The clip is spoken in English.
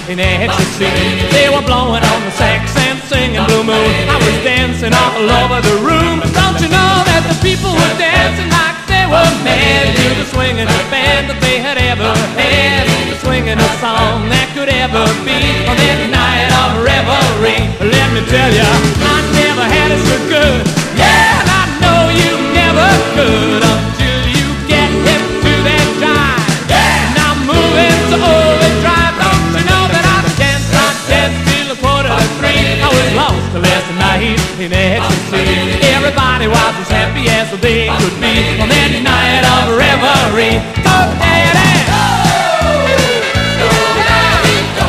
in ecstasy. They were blowing on the sax and singing Blue Moon. I was dancing all over the room. Don't you know that the people were dancing like they were mad to the swingingest band that they had ever had, the swingingest song that could ever be on that night of revelry. Let me tell ya, I never had it so good. Yeah, and I know you never could until you get hip to that jive. Yeah, now moving to overdrive. Don't you know that I danced till 2:45. I was lost last night in ecstasy. Everybody was as happy as they could be.